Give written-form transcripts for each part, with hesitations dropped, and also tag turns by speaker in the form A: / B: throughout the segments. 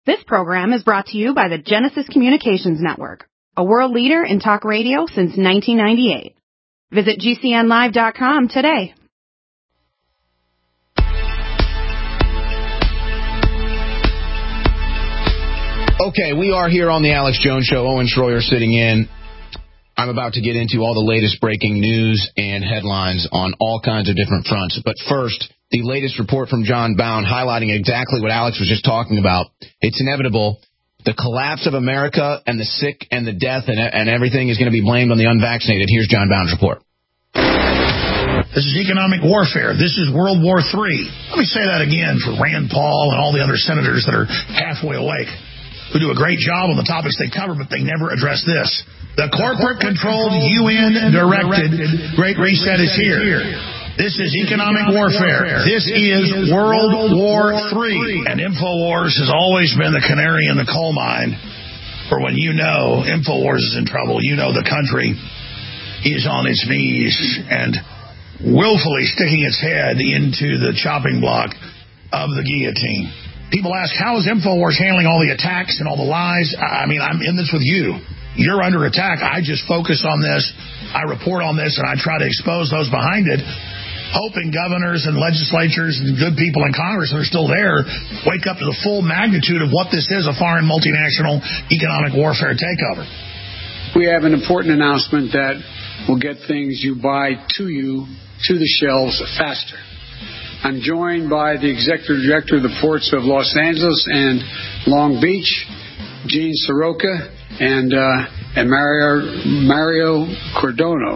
A: This program is brought to you by the Genesis Communications Network, a world leader in talk radio since 1998. Visit GCNlive.com today.
B: Okay, we are here on the Alex Jones Show. Owen Schroyer sitting in. I'm about to get into all the latest breaking news and headlines on all kinds of different fronts. But first, the latest report from John Bound highlighting exactly what Alex was just talking about. It's inevitable. The collapse of America and the sick and the death and everything is going to be blamed on the unvaccinated. Here's John Bound's report.
C: This is economic warfare. This is World War III. Let me say that again for Rand Paul and all the other senators that are halfway awake, who do a great job on the topics they cover, but they never address this. The corporate-controlled, UN-directed Great Reset is here. This is economic warfare. This is World War III. And InfoWars has always been the canary in the coal mine for when you know InfoWars is in trouble. You know the country is on its knees and willfully sticking its head into the chopping block of the guillotine. People ask, how is InfoWars handling all the attacks and all the lies? I mean, I'm in this with you. You're under attack. I just focus on this. I report on this, and I try to expose those behind it, hoping governors and legislatures and good people in Congress that are still there wake up to the full magnitude of what this is, a foreign multinational economic warfare takeover.
D: We have an important announcement that will get things you buy to the shelves faster. I'm joined by the Executive Director of the Ports of Los Angeles and Long Beach, Gene Soroka, and Mario Cordono.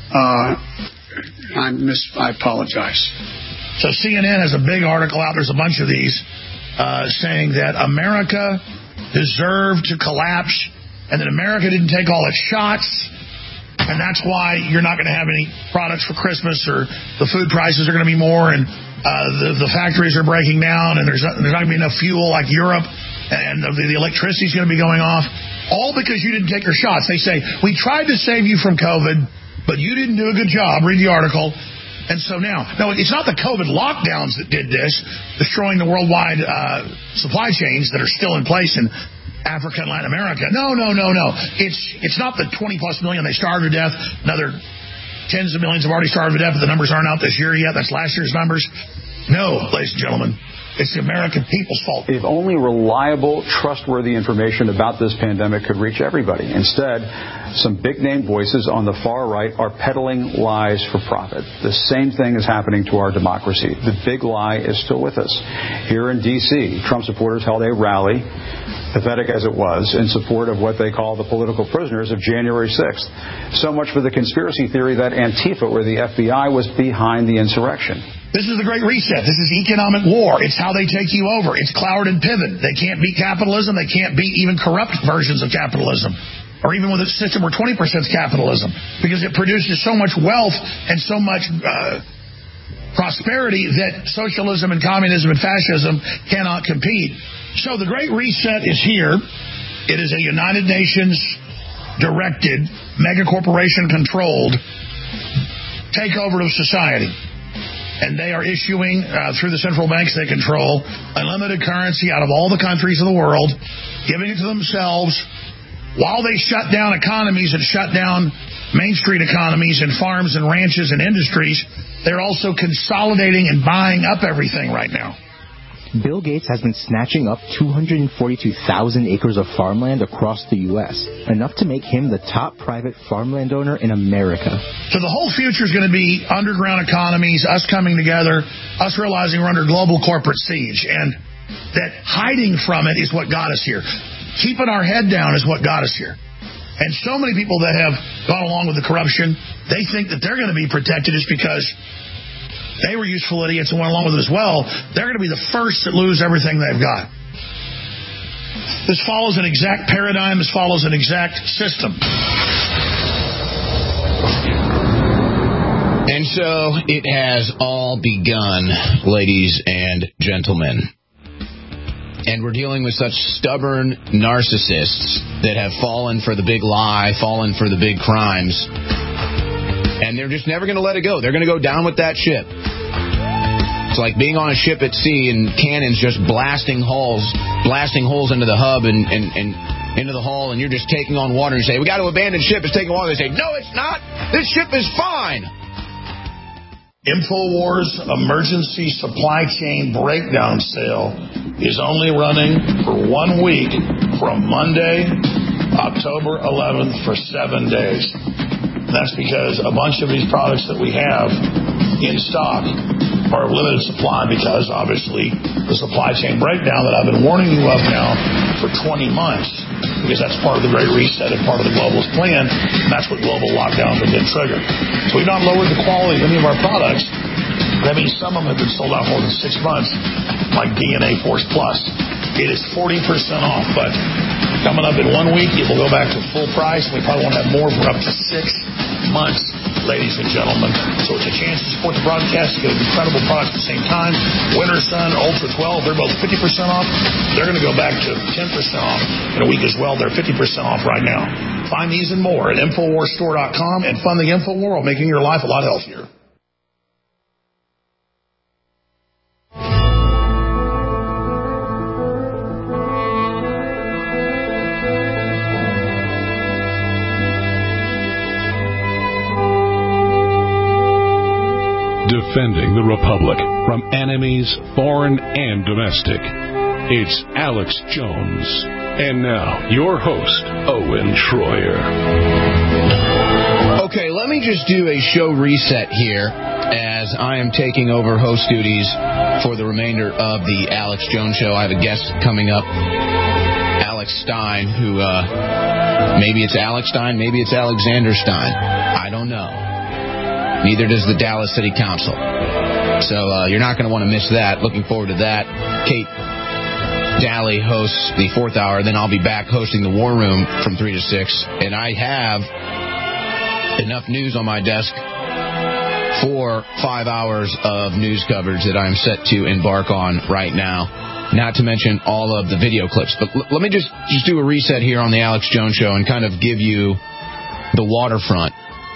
D: I apologize.
C: So CNN has a big article out. There's a bunch of these saying that America deserved to collapse and that America didn't take all its shots, and that's why you're not going to have any products for Christmas, or the food prices are going to be more, and the factories are breaking down, and there's not going to be enough fuel like Europe, and the electricity's going to be going off, all because you didn't take your shots. They say, we tried to save you from COVID, but you didn't do a good job. Read the article. And so now, no, it's not the COVID lockdowns that did this, destroying the worldwide supply chains that are still in place in Africa and Latin America. No. It's not the 20-plus million they starved to death. Another tens of millions have already starved to death, but the numbers aren't out this year yet. That's last year's numbers. No, ladies and gentlemen. It's the American people's fault.
E: If only reliable, trustworthy information about this pandemic could reach everybody. Instead, some big-name voices on the far right are peddling lies for profit. The same thing is happening to our democracy. The big lie is still with us. Here in D.C., Trump supporters held a rally, pathetic as it was, in support of what they call the political prisoners of January 6th. So much for the conspiracy theory that Antifa or the FBI was behind the insurrection.
C: This is the Great Reset. This is economic war. It's how they take you over. It's Cloward and Piven. They can't beat capitalism. They can't beat even corrupt versions of capitalism, or even with a system where 20% is capitalism, because it produces so much wealth and so much prosperity that socialism and communism and fascism cannot compete. So the Great Reset is here. It is a United Nations directed, mega corporation controlled takeover of society. And they are issuing, through the central banks they control, unlimited currency out of all the countries of the world, giving it to themselves, while they shut down economies and shut down Main Street economies and farms and ranches and industries. They're also consolidating and buying up everything right now.
F: Bill Gates has been snatching up 242,000 acres of farmland across the U.S., enough to make him the top private farmland owner in America.
C: So the whole future is going to be underground economies, us coming together, us realizing we're under global corporate siege, and that hiding from it is what got us here. Keeping our head down is what got us here. And so many people that have gone along with the corruption, they think that they're going to be protected just because they were useful idiots and went along with it as well. They're going to be the first that lose everything they've got. This follows an exact paradigm. This follows an exact system.
B: And so it has all begun, ladies and gentlemen. And we're dealing with such stubborn narcissists that have fallen for the big lie, fallen for the big crimes. And they're just never going to let it go. They're going to go down with that ship. like being on a ship at sea and cannons just blasting holes into the hub and into the hull, and you're just taking on water and you say, we got to abandon ship, it's taking water. They say, no, it's not. This ship is fine.
C: InfoWars Emergency Supply Chain Breakdown Sale is only running for 1 week from Monday, October 11th for 7 days. That's because a bunch of these products that we have in stock are of limited supply because, obviously, the supply chain breakdown that I've been warning you of now for 20 months, because that's part of the Great Reset and part of the globalist plan, and that's what global lockdowns have been triggered. So we've not lowered the quality of any of our products. That means some of them have been sold out more than 6 months, like DNA Force Plus. It is 40% off, but coming up in 1 week, it will go back to full price. We probably won't have more for up to 6 months, ladies and gentlemen. So it's a chance to support the broadcast, to get incredible products at the same time. Winter Sun, Ultra 12, they're both 50% off. They're going to go back to 10% off in a week as well. They're 50% off right now. Find these and more at InfoWarsStore.com and fund the InfoWar, making your life a lot healthier.
G: Defending the Republic from enemies, foreign and domestic. It's Alex Jones. And now, your host, Owen Schroyer.
B: Okay, let me just do a show reset here as I am taking over host duties for the remainder of the Alex Jones Show. I have a guest coming up, Alex Stein, who, maybe it's Alex Stein, maybe it's Alexander Stein. I don't know. Neither does the Dallas City Council. So you're not going to want to miss that. Looking forward to that. Kate Daly hosts the 4th hour. Then I'll be back hosting the War Room from 3 to 6. And I have enough news on my desk for 5 hours of news coverage that I'm set to embark on right now. Not to mention all of the video clips. But let me just do a reset here on the Alex Jones Show and kind of give you the waterfront.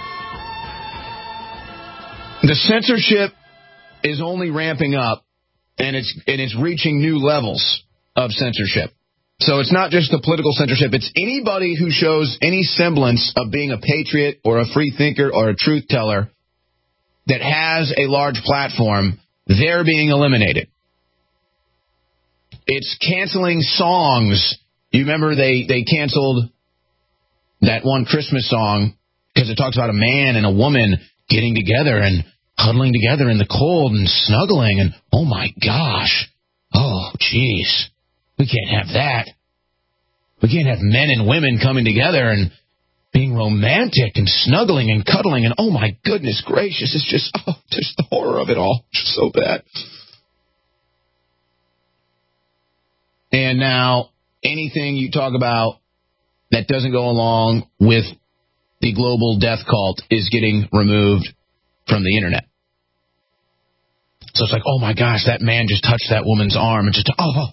B: The censorship is only ramping up, and it's reaching new levels of censorship. So it's not just the political censorship. It's anybody who shows any semblance of being a patriot or a free thinker or a truth teller that has a large platform, they're being eliminated. It's canceling songs. You remember they canceled that one Christmas song because it talks about a man and a woman getting together and huddling together in the cold and snuggling, and oh my gosh, oh jeez, we can't have that. We can't have men and women coming together and being romantic and snuggling and cuddling, and oh my goodness gracious, it's just the horror of it all, just so bad. And now anything you talk about that doesn't go along with the global death cult is getting removed from the internet. So it's like, oh my gosh, that man just touched that woman's arm and just, no,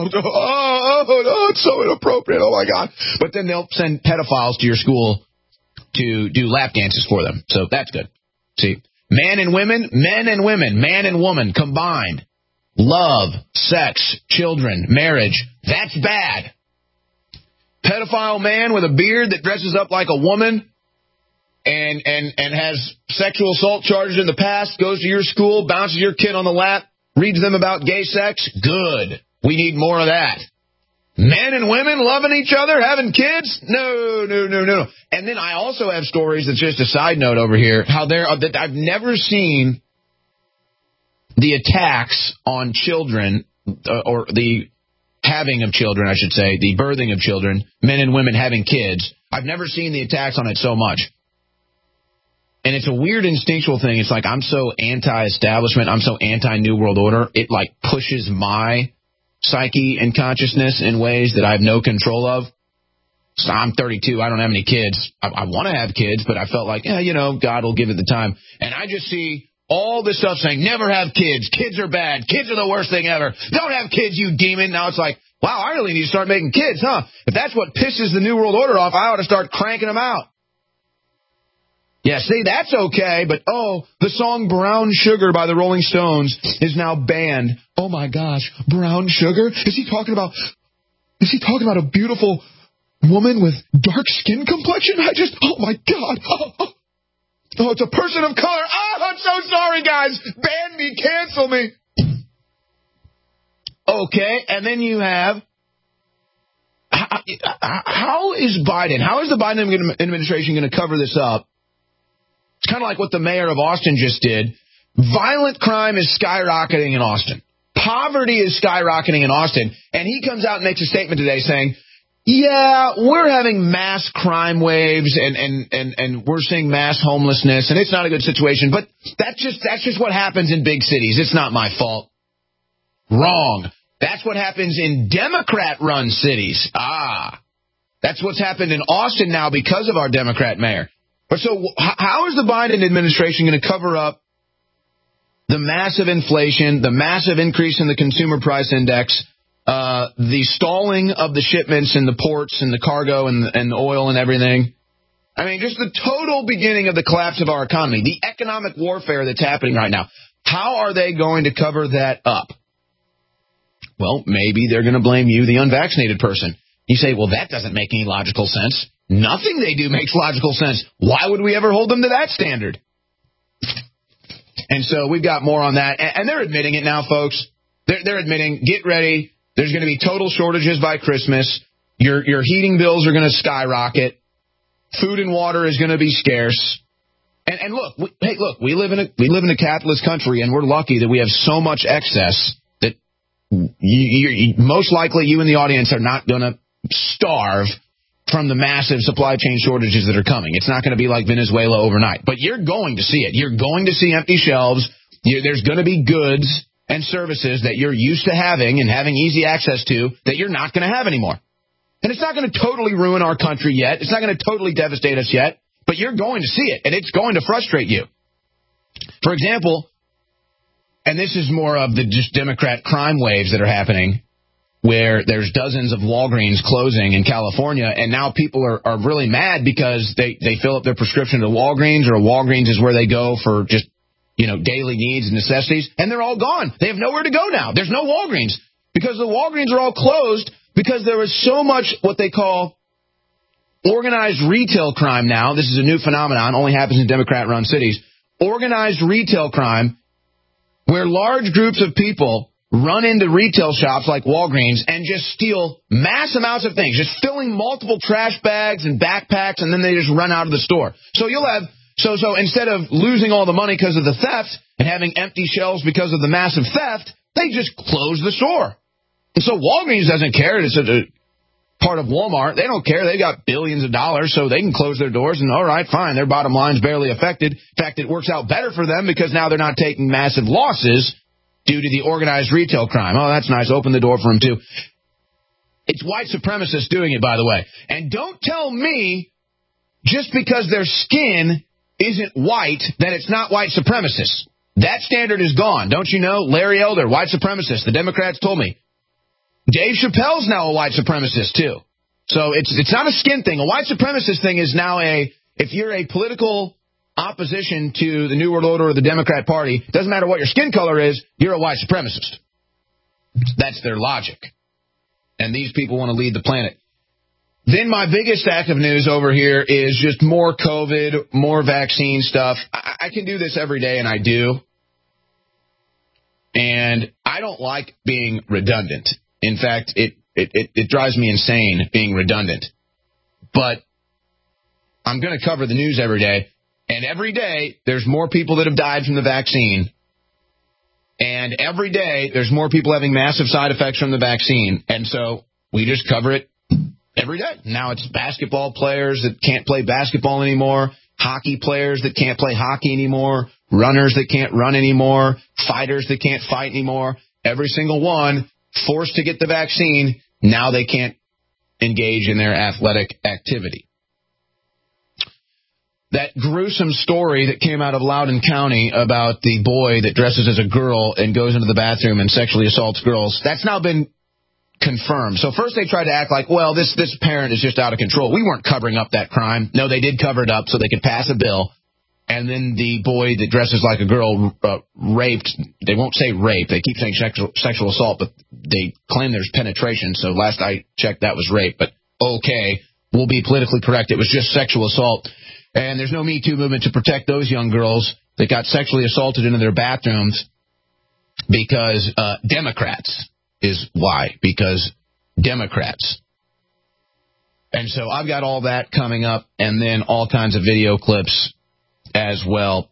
B: it's so inappropriate, oh my God. But then they'll send pedophiles to your school to do lap dances for them. So that's good. See, men and women, man and woman combined. Love, sex, children, marriage, that's bad. Pedophile man with a beard that dresses up like a woman and has sexual assault charges in the past, goes to your school, bounces your kid on the lap, reads them about gay sex, good. We need more of that. Men and women loving each other, having kids? No. And then I also have stories that's just a side note over here, how that I've never seen the attacks on children, or the having of children, I should say, the birthing of children, men and women having kids. I've never seen the attacks on it so much. And it's a weird instinctual thing. It's like I'm so anti-establishment, I'm so anti-New World Order, it like pushes my psyche and consciousness in ways that I have no control of. So I'm 32, I don't have any kids. I want to have kids, but I felt like, God will give it the time. And I just see all this stuff saying, never have kids, kids are bad, kids are the worst thing ever, don't have kids, you demon. Now it's like, wow, I really need to start making kids, huh? If that's what pisses the New World Order off, I ought to start cranking them out. Yeah, see, that's okay, but the song Brown Sugar by the Rolling Stones is now banned. Oh my gosh, Brown Sugar? Is he talking about a beautiful woman with dark skin complexion? Oh my God. Oh, it's a person of color. Oh, I'm so sorry, guys. Ban me, cancel me. Okay, and then you have, how is the Biden administration going to cover this up? It's kind of like what the mayor of Austin just did. Violent crime is skyrocketing in Austin. Poverty is skyrocketing in Austin. And he comes out and makes a statement today saying, yeah, we're having mass crime waves and we're seeing mass homelessness, and it's not a good situation. But that's just what happens in big cities. It's not my fault. Wrong. That's what happens in Democrat-run cities. That's what's happened in Austin now because of our Democrat mayor. But so how is the Biden administration going to cover up the massive inflation, the massive increase in the consumer price index, the stalling of the shipments in the ports and the cargo and the oil and everything? I mean, just the total beginning of the collapse of our economy, the economic warfare that's happening right now. How are they going to cover that up? Well, maybe they're going to blame you, the unvaccinated person. You say, well, that doesn't make any logical sense. Nothing they do makes logical sense. Why would we ever hold them to that standard? And so we've got more on that. And they're admitting it now, folks. They're admitting, get ready. There's going to be total shortages by Christmas. Your heating bills are going to skyrocket. Food and water is going to be scarce. And look, we live in a capitalist country, and we're lucky that we have so much excess that most likely you in the audience are not going to starve from the massive supply chain shortages that are coming. It's not going to be like Venezuela overnight. But you're going to see it. You're going to see empty shelves. There's going to be goods and services that you're used to having and having easy access to that you're not going to have anymore. And it's not going to totally ruin our country yet. It's not going to totally devastate us yet. But you're going to see it, and it's going to frustrate you. For example, and this is more of the just Democrat crime waves that are happening, where there's dozens of Walgreens closing in California, and now people are really mad because they fill up their prescription at a Walgreens, or a Walgreens is where they go for just, daily needs and necessities, and they're all gone. They have nowhere to go now. There's no Walgreens because the Walgreens are all closed because there is so much what they call organized retail crime now. This is a new phenomenon, only happens in Democrat-run cities. Organized retail crime, where large groups of people run into retail shops like Walgreens and just steal mass amounts of things, just filling multiple trash bags and backpacks, and then they just run out of the store. So you'll have, so instead of losing all the money because of the theft and having empty shelves because of the massive theft, they just close the store. And so Walgreens doesn't care. It's a part of Walmart. They don't care. They got billions of dollars, so they can close their doors, and all right, fine, their bottom line's barely affected. In fact, it works out better for them because now they're not taking massive losses due to the organized retail crime. Oh, that's nice. Open the door for them, too. It's white supremacists doing it, by the way. And don't tell me just because their skin isn't white that it's not white supremacists. That standard is gone. Don't you know? Larry Elder, white supremacist. The Democrats told me. Dave Chappelle's now a white supremacist, too. So it's not a skin thing. A white supremacist thing is now if you're a political opposition to the New World Order or the Democrat Party, doesn't matter what your skin color is, you're a white supremacist. That's their logic. And these people want to lead the planet. Then my biggest act of news over here is just more COVID, more vaccine stuff. I can do this every day, and I do. And I don't like being redundant. In fact, it drives me insane being redundant. But I'm going to cover the news every day. And every day, there's more people that have died from the vaccine. And every day, there's more people having massive side effects from the vaccine. And so we just cover it every day. Now it's basketball players that can't play basketball anymore, hockey players that can't play hockey anymore, runners that can't run anymore, fighters that can't fight anymore. Every single one forced to get the vaccine. Now they can't engage in their athletic activity. That gruesome story that came out of Loudoun County about the boy that dresses as a girl and goes into the bathroom and sexually assaults girls, that's now been confirmed. So first they tried to act like, well, this parent is just out of control. We weren't covering up that crime. No, they did cover it up so they could pass a bill And then the boy that dresses like a girl raped. They won't say rape. They keep saying sexual assault, but they claim there's penetration. So last I checked, that was rape. But okay, we'll be politically correct. It was just sexual assault. And there's no Me Too movement to protect those young girls that got sexually assaulted into their bathrooms because Democrats is why. Because Democrats. And so I've got all that coming up, and then all kinds of video clips as well,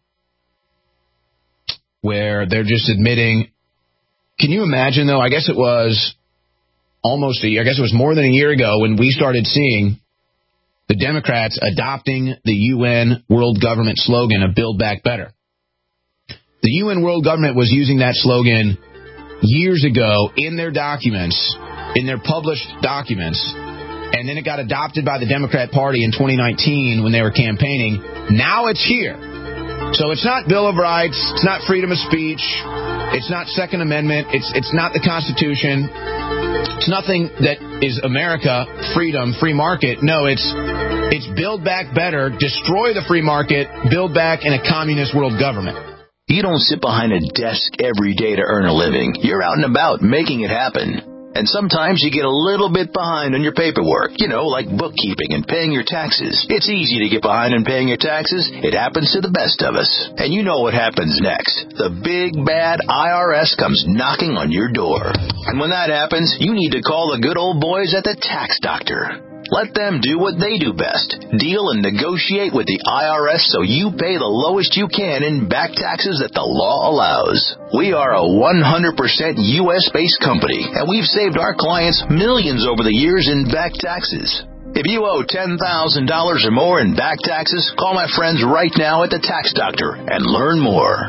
B: where they're just admitting. Can you imagine, though? I guess it was more than a year ago when we started seeing the Democrats adopting the UN World Government slogan of Build Back Better. The UN World Government was using that slogan years ago in their documents, in their published documents, and then it got adopted by the Democrat Party in 2019 when they were campaigning. Now it's here. So it's not Bill of Rights. It's not freedom of speech. It's not Second Amendment. It's not the Constitution. It's nothing that is America, freedom, free market. No, it's Build Back Better, destroy the free market, build back in a communist world government.
H: You don't sit behind a desk every day to earn a living. You're out and about making it happen. And sometimes you get a little bit behind on your paperwork, like bookkeeping and paying your taxes. It's easy to get behind on paying your taxes. It happens to the best of us. And you know what happens next. The big, bad IRS comes knocking on your door. And when that happens, you need to call the good old boys at the Tax Doctor. Let them do what they do best. Deal and negotiate with the IRS so you pay the lowest you can in back taxes that the law allows. We are a 100% U.S.-based company, and we've saved our clients millions over the years in back taxes. If you owe $10,000 or more in back taxes, call my friends right now at the Tax Doctor and learn more.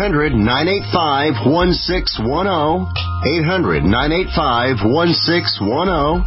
I: 800-985-1610. 800-985-1610.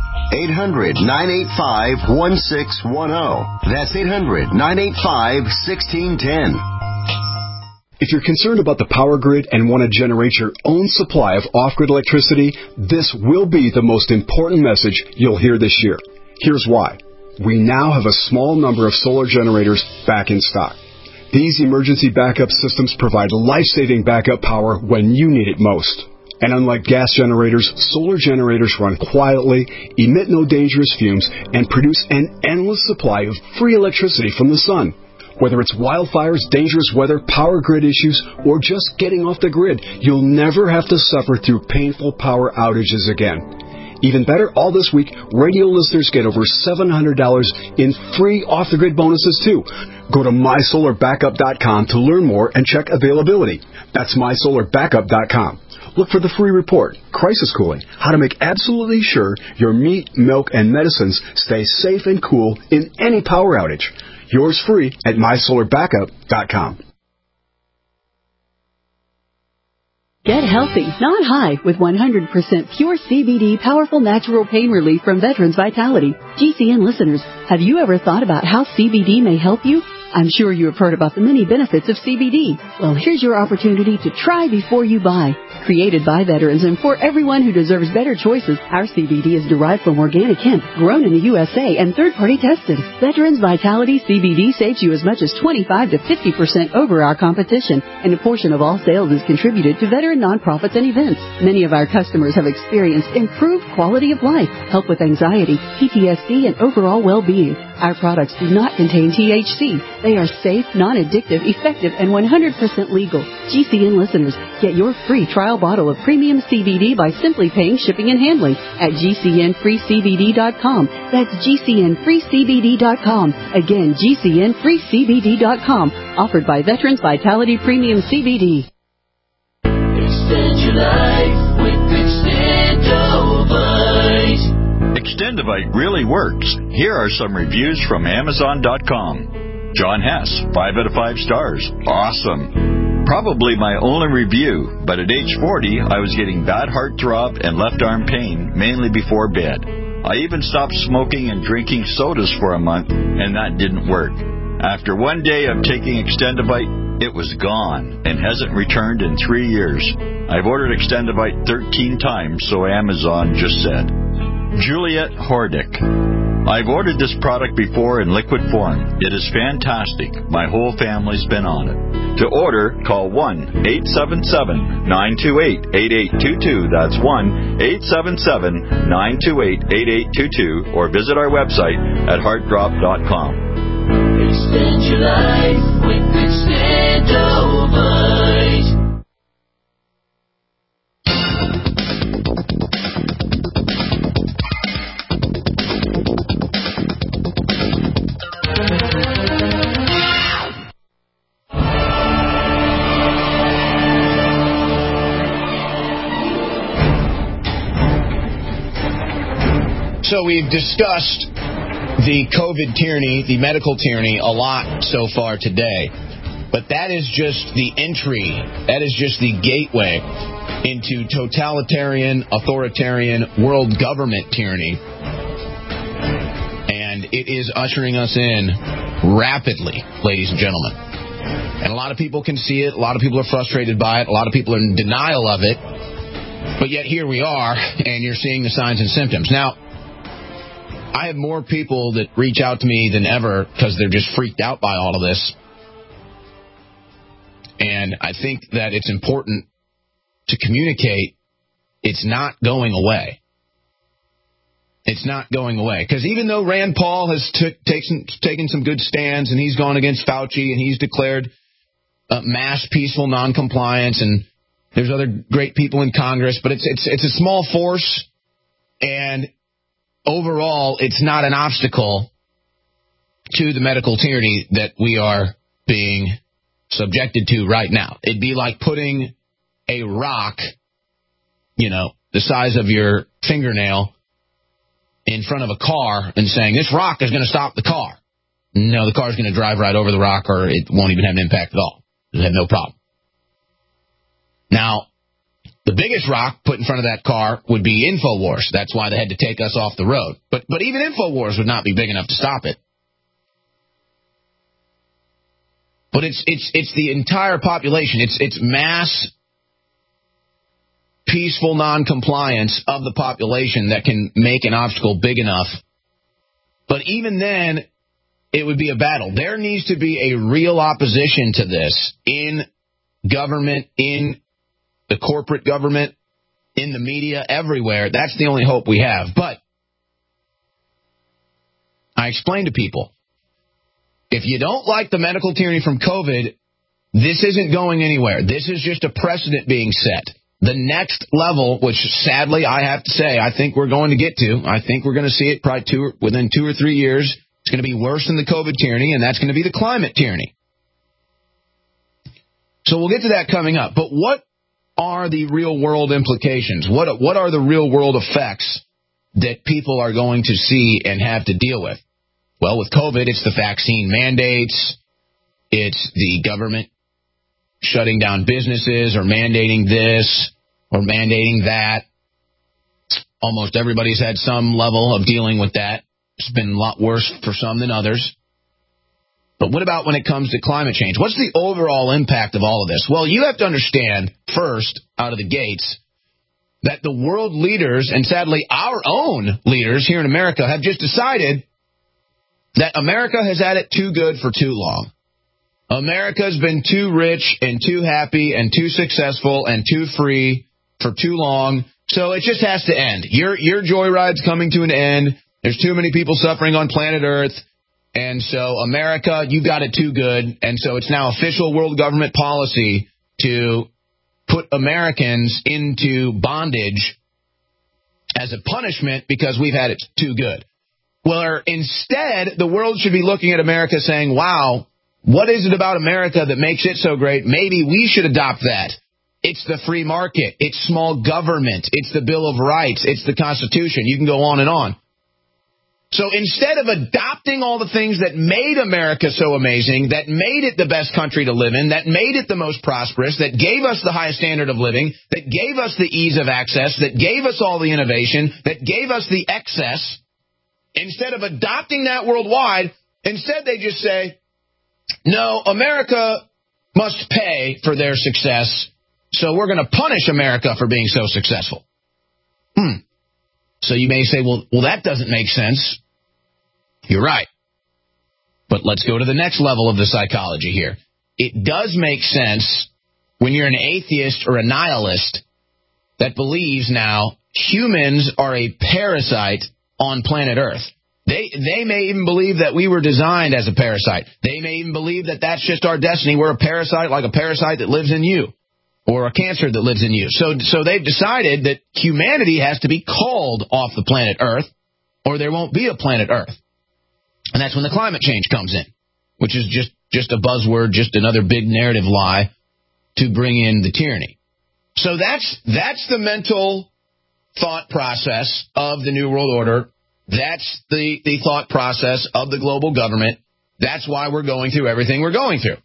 I: 800-985-1610. That's 800-985-1610.
J: If you're concerned about the power grid and want to generate your own supply of off-grid electricity, this will be the most important message you'll hear this year. Here's why. We now have a small number of solar generators back in stock. These emergency backup systems provide life-saving backup power when you need it most. And unlike gas generators, solar generators run quietly, emit no dangerous fumes, and produce an endless supply of free electricity from the sun. Whether it's wildfires, dangerous weather, power grid issues, or just getting off the grid, you'll never have to suffer through painful power outages again. Even better, all this week, radio listeners get over $700 in free off-the-grid bonuses, too. Go to MySolarBackup.com to learn more and check availability. That's MySolarBackup.com. Look for the free report, Crisis Cooling, how to make absolutely sure your meat, milk, and medicines stay safe and cool in any power outage. Yours free at MySolarBackup.com.
K: Get healthy, not high, with 100% pure CBD powerful natural pain relief from Veterans Vitality. GCN listeners, have you ever thought about how CBD may help you? I'm sure you have heard about the many benefits of CBD. Well, here's your opportunity to try before you buy. Created by veterans and for everyone who deserves better choices, our CBD is derived from organic hemp, grown in the USA, and third-party tested. Veterans Vitality CBD saves you as much as 25 to 50% over our competition, and a portion of all sales is contributed to veteran nonprofits and events. Many of our customers have experienced improved quality of life, help with anxiety, PTSD, and overall well-being. Our products do not contain THC. They are safe, non-addictive, effective, and 100% legal. GCN listeners, get your free trial bottle of premium CBD by simply paying shipping and handling at GCNFreeCBD.com. That's GCNFreeCBD.com. Again, GCNFreeCBD.com. Offered by Veterans Vitality Premium CBD.
L: Extend your life with Extendovite.
M: Extendovite really works. Here are some reviews from Amazon.com. John Hess, 5 out of 5 stars. Awesome. Probably my only review, but at age 40, I was getting bad heartthrob and left arm pain, mainly before bed. I even stopped smoking and drinking sodas for a month, and that didn't work. After one day of taking Extendovite, it was gone and hasn't returned in 3 years. I've ordered Extendovite 13 times, so Amazon just said. Juliet Hordick. I've ordered this product before in liquid form. It is fantastic. My whole family's been on it. To order, call 1-877-928-8822. That's 1-877-928-8822. Or visit our website at heartdrop.com.
L: Extend your life with Extendovite.
B: So we've discussed the COVID tyranny, the medical tyranny, a lot so far today. But that is just the entry. That is just the gateway into totalitarian, authoritarian world government tyranny. And it is ushering us in rapidly, ladies and gentlemen. And a lot of people can see it. A lot of people are frustrated by it. A lot of people are in denial of it. But yet here we are, and you're seeing the signs and symptoms. Now, I have more people that reach out to me than ever because they're just freaked out by all of this. And I think that it's important to communicate it's not going away. It's not going away. Because even though Rand Paul has taken some good stands and he's gone against Fauci and he's declared mass peaceful noncompliance, and there's other great people in Congress, but it's a small force, and overall, it's not an obstacle to the medical tyranny that we are being subjected to right now. It'd be like putting a rock, the size of your fingernail, in front of a car and saying, this rock is going to stop the car. No, the car's going to drive right over the rock, or it won't even have an impact at all. It'll have no problem. Now, the biggest rock put in front of that car would be InfoWars. That's why they had to take us off the road. But even InfoWars would not be big enough to stop it. But it's the entire population. It's mass peaceful noncompliance of the population that can make an obstacle big enough. But even then, it would be a battle. There needs to be a real opposition to this in government, in the corporate government, in the media, everywhere. That's the only hope we have. But I explain to people, if you don't like the medical tyranny from COVID, this isn't going anywhere. This is just a precedent being set. The next level, which sadly I have to say I think we're going to get to, I think we're going to see it probably within 2 or 3 years. It's going to be worse than the COVID tyranny, and that's going to be the climate tyranny. So we'll get to that coming up. But what are the real-world implications? What are the real-world effects that people are going to see and have to deal with? Well, with COVID, it's the vaccine mandates. It's the government shutting down businesses or mandating this or mandating that. Almost everybody's had some level of dealing with that. It's been a lot worse for some than others. But what about when it comes to climate change? What's the overall impact of all of this? Well, you have to understand, first, out of the gates, that the world leaders, and sadly our own leaders here in America, have just decided that America has had it too good for too long. America's been too rich and too happy and too successful and too free for too long, so it just has to end. Your joyride's coming to an end. There's too many people suffering on planet Earth. And so, America, you got it too good. And so it's now official world government policy to put Americans into bondage as a punishment because we've had it too good. Well, instead, the world should be looking at America saying, wow, what is it about America that makes it so great? Maybe we should adopt that. It's the free market. It's small government. It's the Bill of Rights. It's the Constitution. You can go on and on. So instead of adopting all the things that made America so amazing, that made it the best country to live in, that made it the most prosperous, that gave us the highest standard of living, that gave us the ease of access, that gave us all the innovation, that gave us the excess, instead of adopting that worldwide, instead they just say, no, America must pay for their success, so we're going to punish America for being so successful. So you may say, well, that doesn't make sense. You're right. But let's go to the next level of the psychology here. It does make sense when you're an atheist or a nihilist that believes now humans are a parasite on planet Earth. They may even believe that we were designed as a parasite. They may even believe that that's just our destiny. We're a parasite like a parasite that lives in you or a cancer that lives in you. So they've decided that humanity has to be called off the planet Earth or there won't be a planet Earth. And that's when the climate change comes in, which is just a buzzword, just another big narrative lie to bring in the tyranny. So that's the mental thought process of the New World Order. That's the thought process of the global government. That's why we're going through everything we're going through.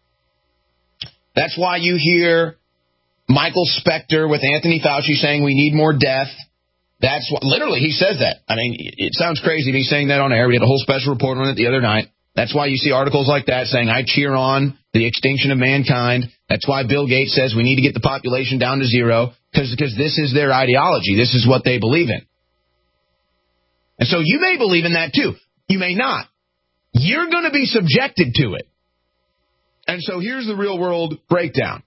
B: That's why you hear Michael Specter with Anthony Fauci saying we need more death. That's what, literally, he says that. I mean, it sounds crazy me saying that on air. We had a whole special report on it the other night. That's why you see articles like that saying I cheer on the extinction of mankind. That's why Bill Gates says we need to get the population down to zero because this is their ideology. This is what they believe in. And so you may believe in that too. You may not. You're going to be subjected to it. And so here's the real world breakdown.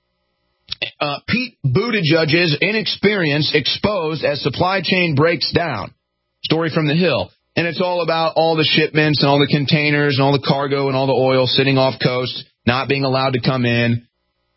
B: Pete Buttigieg's inexperience exposed as supply chain breaks down. Story from the Hill. And it's all about all the shipments and all the containers and all the cargo and all the oil sitting off coast, not being allowed to come in.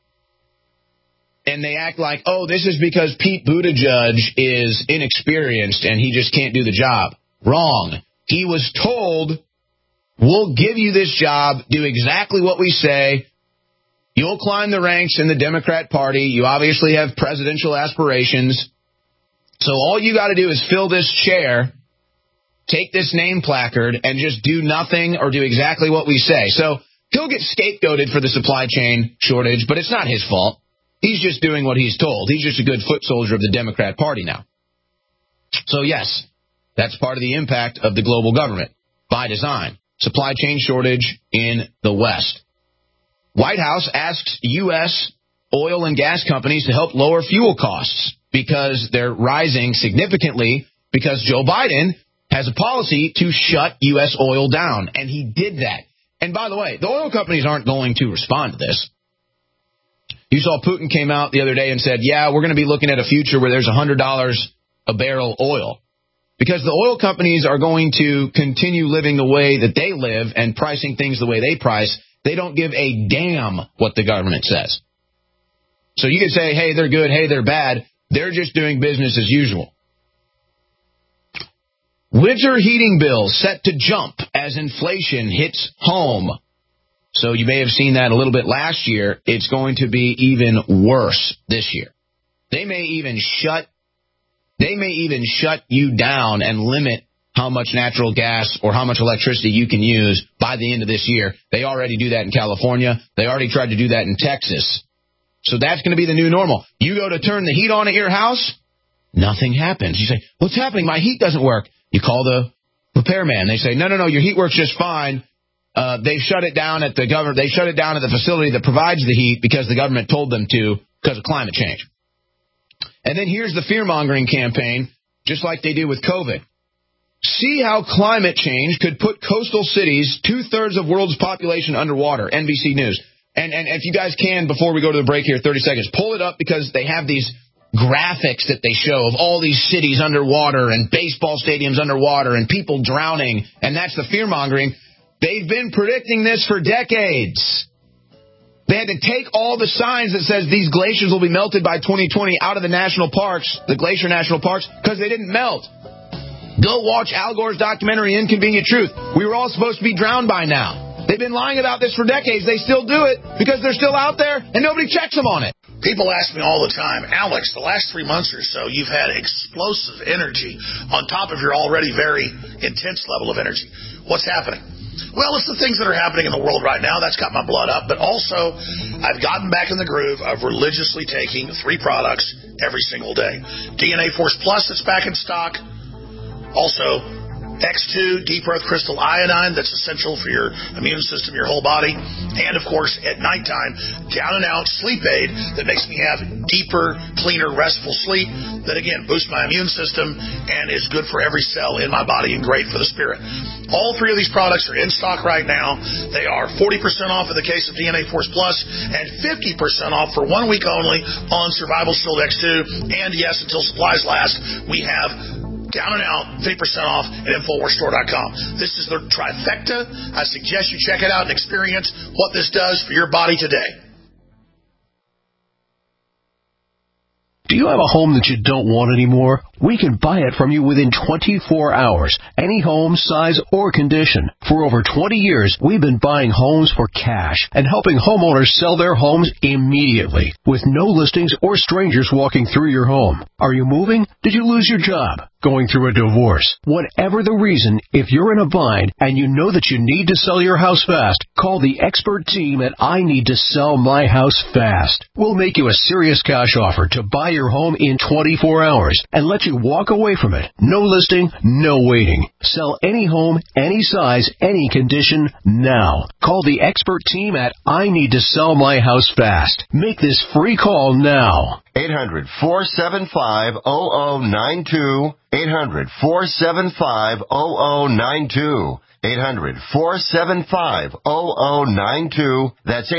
B: And they act like, oh, this is because Pete Buttigieg is inexperienced and he just can't do the job. Wrong. He was told, we'll give you this job, do exactly what we say. You'll climb the ranks in the Democrat Party. You obviously have presidential aspirations. So all you got to do is fill this chair, take this name placard, and just do nothing or do exactly what we say. So he'll get scapegoated for the supply chain shortage, but it's not his fault. He's just doing what he's told. He's just a good foot soldier of the Democrat Party now. So, yes, that's part of the impact of the global government by design. Supply chain shortage in the West. White House asks U.S. oil and gas companies to help lower fuel costs because they're rising significantly because Joe Biden has a policy to shut U.S. oil down, and he did that. And by the way, the oil companies aren't going to respond to this. You saw Putin came out the other day and said, yeah, we're going to be looking at a future where there's $100 a barrel oil. Because the oil companies are going to continue living the way that they live and pricing things the way they price. They don't give a damn what the government says. So you can say, hey, they're good, hey, they're bad. They're just doing business as usual. Winter heating bills set to jump as inflation hits home. So you may have seen that a little bit last year. It's going to be even worse this year. They may even shut you down and limit how much natural gas or how much electricity you can use by the end of this year. They already do that in California. They already tried to do that in Texas. So that's going to be the new normal. You go to turn the heat on at your house, nothing happens. You say, what's happening? My heat doesn't work. You call the repairman. They say, no, your heat works just fine. They shut it down at They shut it down at the facility that provides the heat because the government told them to because of climate change. And then here's the fear-mongering campaign, just like they do with COVID. See how climate change could put coastal cities, 2/3 of world's population underwater, NBC News. And if you guys can, before we go to the break here, 30 seconds, pull it up because they have these graphics that they show of all these cities underwater and baseball stadiums underwater and people drowning. And that's the fear-mongering. They've been predicting this for decades. They had to take all the signs that says these glaciers will be melted by 2020 out of the national parks, the glacier national parks, because they didn't melt. Go watch Al Gore's documentary, Inconvenient Truth. We were all supposed to be drowned by now. They've been lying about this for decades. They still do it because they're still out there and nobody checks them on it.
C: People ask me all the time, Alex, the last 3 months or so, you've had explosive energy on top of your already very intense level of energy. What's happening? Well, it's the things that are happening in the world right now. That's got my blood up. But also, I've gotten back in the groove of religiously taking 3 products every single day. DNA Force Plus that's back in stock. Also, X2, deep earth crystal iodine, that's essential for your immune system, your whole body. And, of course, at nighttime, down and out sleep aid that makes me have deeper, cleaner, restful sleep that, again, boosts my immune system and is good for every cell in my body and great for the spirit. All three of these products are in stock right now. They are 40% off in the case of DNA Force Plus and 50% off for 1 week only on Survival Shield X2. And, yes, until supplies last, we have down and out, 50% off at InfoWarsStore.com. This is the trifecta. I suggest you check it out and experience what this does for your body today.
N: Do you have a home that you don't want anymore? We can buy it from you within 24 hours. Any home, size, or condition. For over 20 years, we've been buying homes for cash and helping homeowners sell their homes immediately with no listings or strangers walking through your home. Are you moving? Did you lose your job? Going through a divorce? Whatever the reason, if you're in a bind and you know that you need to sell your house fast, call the expert team at I Need to Sell My House Fast. We'll make you a serious cash offer to buy your home in 24 hours and let you walk away from it. No listing, no waiting. Sell any home, any size, any condition, now. Call the expert team at I Need to Sell My House Fast. Make this free call now.
I: 800-475-0092. 800-475-0092. 800-475-0092. That's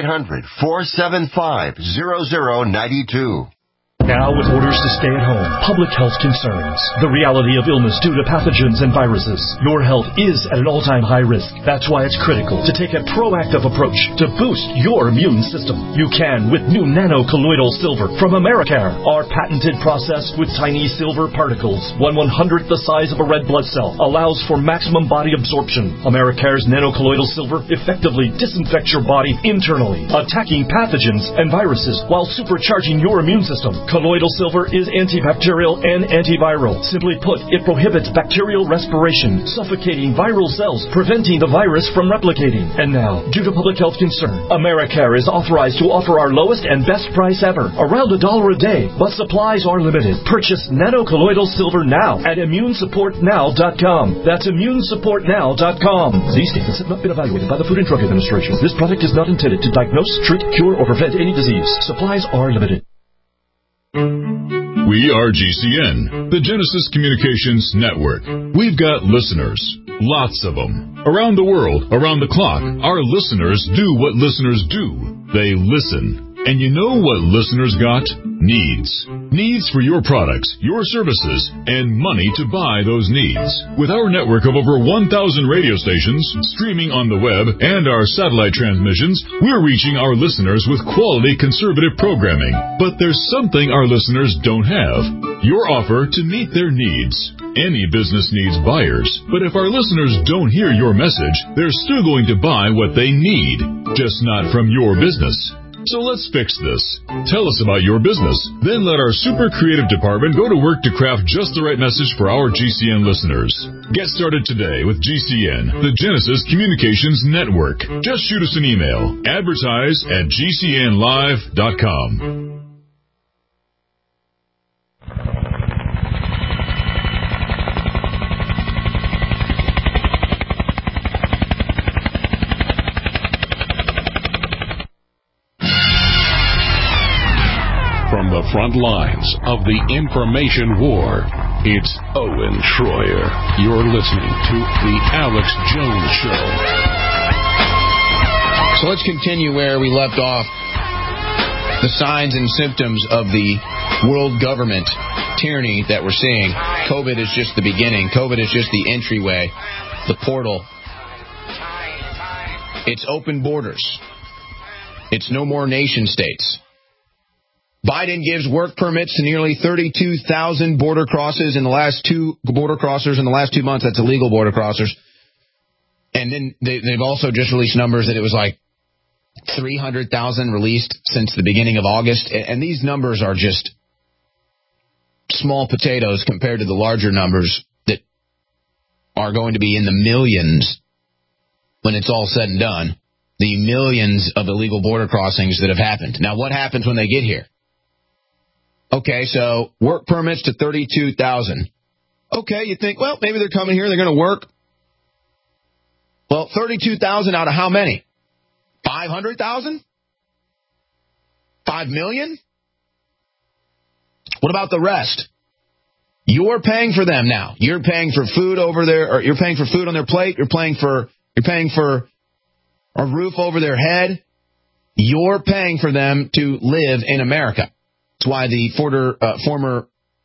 I: 800-475-0092.
O: Now with orders to stay at home, public health concerns, the reality of illness due to pathogens and viruses. Your health is at an all-time high risk. That's why it's critical to take a proactive approach to boost your immune system. You can with new nano-colloidal silver from Americare. Our patented process with tiny silver particles, 1/100th the size of a red blood cell, allows for maximum body absorption. Americare's nano-colloidal silver effectively disinfects your body internally, attacking pathogens and viruses while supercharging your immune system. Colloidal silver is antibacterial and antiviral. Simply put, it prohibits bacterial respiration, suffocating viral cells, preventing the virus from replicating. And now, due to public health concern, Americare is authorized to offer our lowest and best price ever, around $1 a day, but supplies are limited. Purchase nano-colloidal silver now at ImmuneSupportNow.com. That's ImmuneSupportNow.com. These statements have not been evaluated by the Food and Drug Administration. This product is not intended to diagnose, treat, cure, or prevent any disease. Supplies are limited.
P: We are GCN, the Genesis Communications Network. We've got listeners, lots of them. Around the world, around the clock, our listeners do what listeners do. They listen. And you know what listeners got? Needs. Needs for your products, your services, and money to buy those needs. With our network of over 1,000 radio stations, streaming on the web, and our satellite transmissions, we're reaching our listeners with quality conservative programming. But there's something our listeners don't have. Your offer to meet their needs. Any business needs buyers, but if our listeners don't hear your message, they're still going to buy what they need, just not from your business. So let's fix this. Tell us about your business. Then let our super creative department go to work to craft just the right message for our GCN listeners. Get started today with GCN, the Genesis Communications Network. Just shoot us an email. Advertise@GCNlive.com.
G: From the front lines of the information war, it's Owen Schroyer. You're listening to The Alex Jones Show.
B: So let's continue where we left off. The signs and symptoms of the world government tyranny that we're seeing. COVID is just the beginning. COVID is just the entryway, the portal. It's open borders. It's no more nation states. Biden gives work permits to nearly 32,000 border crossers in the last 2 months. That's illegal border crossers. And then they've also just released numbers that it was like 300,000 released since the beginning of August. And these numbers are just small potatoes compared to the larger numbers that are going to be in the millions when it's all said and done. The millions of illegal border crossings that have happened. Now, what happens when they get here? Okay, so work permits to 32,000. Okay, you think, well, maybe they're coming here, they're going to work. Well, 32,000 out of how many? 500,000? 5 million? What about the rest? You're paying for them now. You're paying for food over there, or you're paying for food on their plate. You're paying for a roof over their head. You're paying for them to live in America. That's why the former,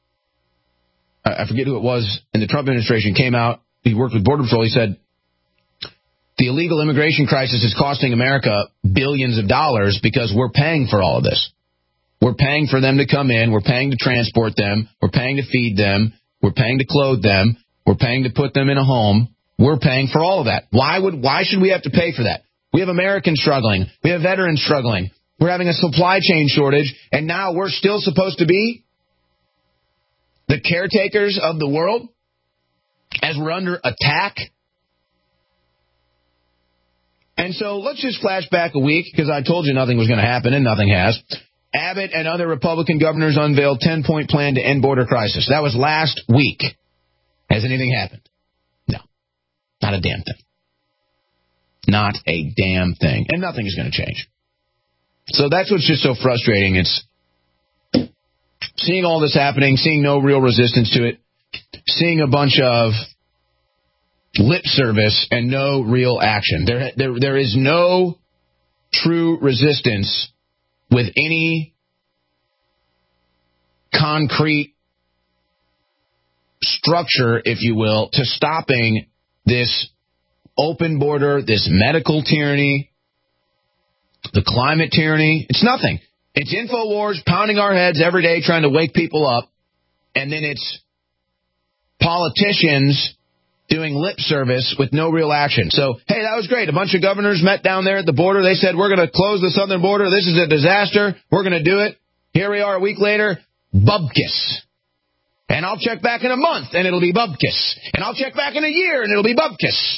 B: I forget who it was in the Trump administration, came out. He worked with Border Patrol. He said, the illegal immigration crisis is costing America billions of dollars because we're paying for all of this. We're paying for them to come in. We're paying to transport them. We're paying to feed them. We're paying to clothe them. We're paying to put them in a home. We're paying for all of that. Why should we have to pay for that? We have Americans struggling. We have veterans struggling. We're having a supply chain shortage. And now we're still supposed to be the caretakers of the world as we're under attack. And so let's just flash back a week, because I told you nothing was going to happen, and nothing has. Abbott and other Republican governors unveiled 10-point plan to end border crisis. That was last week. Has anything happened? No. Not a damn thing. Not a damn thing. And nothing is going to change. So that's what's just so frustrating. It's seeing all this happening, seeing no real resistance to it, seeing a bunch of lip service and no real action. There is no true resistance with any concrete structure, if you will, to stopping this open border, this medical tyranny, the climate tyranny. It's nothing. It's InfoWars pounding our heads every day trying to wake people up, and then it's politicians doing lip service with no real action. So, hey, that was great. A bunch of governors met down there at the border. They said, we're going to close the southern border. This is a disaster. We're going to do it. Here we are a week later. Bubkiss. And I'll check back in a month, and it'll be bubkiss. And I'll check back in a year, and it'll be bubkiss.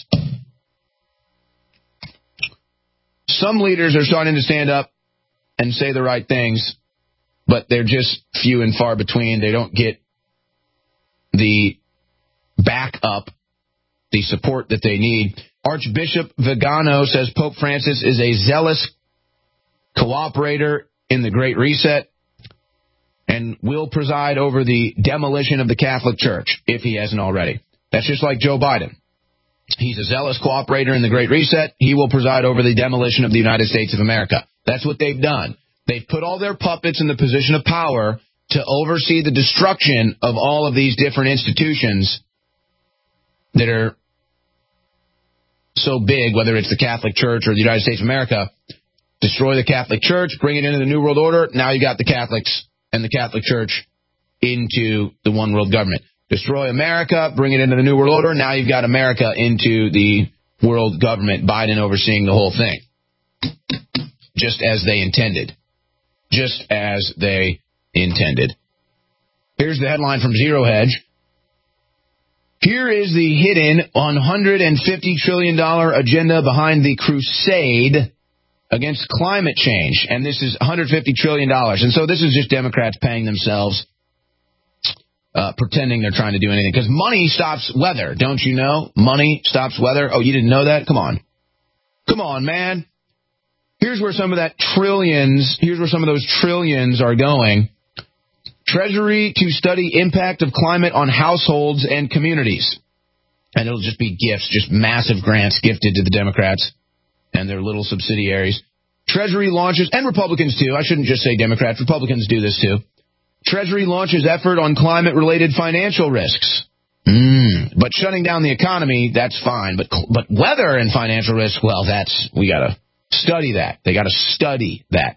B: Some leaders are starting to stand up and say the right things, but they're just few and far between. They don't get the backup, the support that they need. Archbishop Vigano says Pope Francis is a zealous cooperator in the Great Reset and will preside over the demolition of the Catholic Church, if he hasn't already. That's just like Joe Biden. He's a zealous cooperator in the Great Reset. He will preside over the demolition of the United States of America. That's what they've done. They've put all their puppets in the position of power to oversee the destruction of all of these different institutions that are so big, whether it's the Catholic Church or the United States of America. Destroy the Catholic Church, bring it into the New World Order. Now you got the Catholics and the Catholic Church into the one world government. Destroy America, bring it into the New World Order. Now you've got America into the world government, Biden overseeing the whole thing. Just as they intended. Just as they intended. Here's the headline from Zero Hedge. Here is the hidden $150 trillion agenda behind the crusade against climate change. And this is $150 trillion. And so this is just Democrats paying themselves, pretending they're trying to do anything. Because money stops weather, don't you know? Money stops weather. Oh, you didn't know that? Come on. Come on, man. Here's where some of those trillions are going. Treasury to study impact of climate on households and communities. And it'll just be gifts, just massive grants gifted to the Democrats and their little subsidiaries. Treasury launches, and Republicans too, I shouldn't just say Democrats, Republicans do this too. Treasury launches effort on climate-related financial risks. But shutting down the economy, that's fine. But weather and financial risk, well, we got to study that. They got to study that.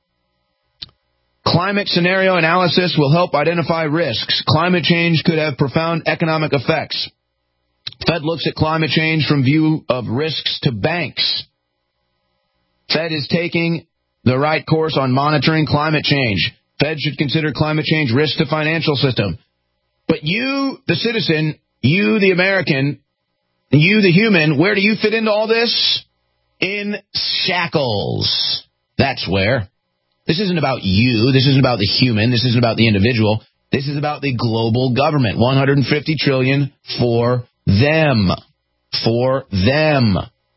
B: Climate scenario analysis will help identify risks. Climate change could have profound economic effects. Fed looks at climate change from view of risks to banks. Fed is taking the right course on monitoring climate change. Fed should consider climate change risk to financial system. But you, the citizen, you, the American, you, the human, where do you fit into all this? In shackles. That's where. This isn't about you. This isn't about the human. This isn't about the individual. This is about the global government. $150 trillion for them. For them.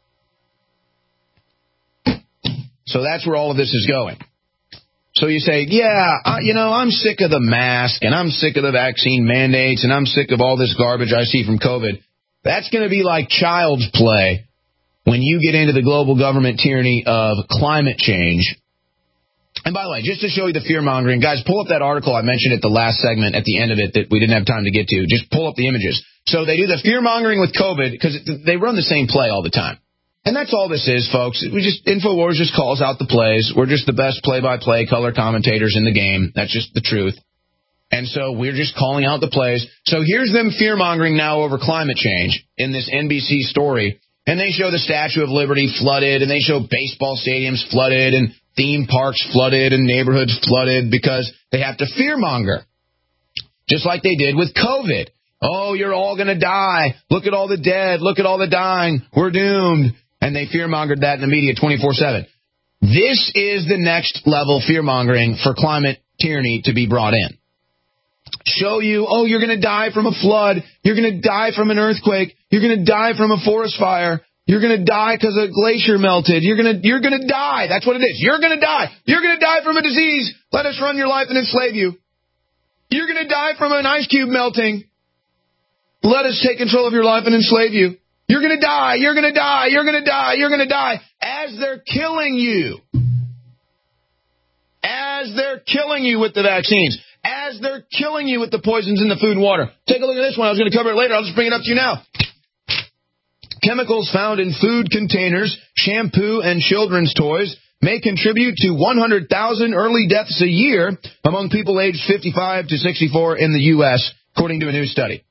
B: So that's where all of this is going. So you say, I'm sick of the mask, and I'm sick of the vaccine mandates, and I'm sick of all this garbage I see from COVID. That's going to be like child's play when you get into the global government tyranny of climate change. And by the way, just to show you the fear-mongering, guys, pull up that article I mentioned at the last segment at the end of it that we didn't have time to get to. Just pull up the images. So they do the fear-mongering with COVID because they run the same play all the time. And that's all this is, folks. InfoWars just calls out the plays. We're just the best play-by-play color commentators in the game. That's just the truth. And so we're just calling out the plays. So here's them fear-mongering now over climate change in this NBC story. And they show the Statue of Liberty flooded, and they show baseball stadiums flooded, and theme parks flooded, and neighborhoods flooded because they have to fear-monger. Just like they did with COVID. Oh, you're all going to die. Look at all the dead. Look at all the dying. We're doomed. And they fear-mongered that in the media 24/7. This is the next level fear-mongering for climate tyranny to be brought in. Show you, you're going to die from a flood. You're going to die from an earthquake. You're going to die from a forest fire. You're going to die because a glacier melted. You're going to die. That's what it is. You're going to die. You're going to die from a disease. Let us run your life and enslave you. You're going to die from an ice cube melting. Let us take control of your life and enslave you. You're going to die. You're going to die. You're going to die. You're going to die. As they're killing you. As they're killing you with the vaccines. As they're killing you with the poisons in the food and water. Take a look at this one. I was going to cover it later. I'll just bring it up to you now. Chemicals found in food containers, shampoo, and children's toys may contribute to 100,000 early deaths a year among people aged 55 to 64 in the U.S., according to a new study.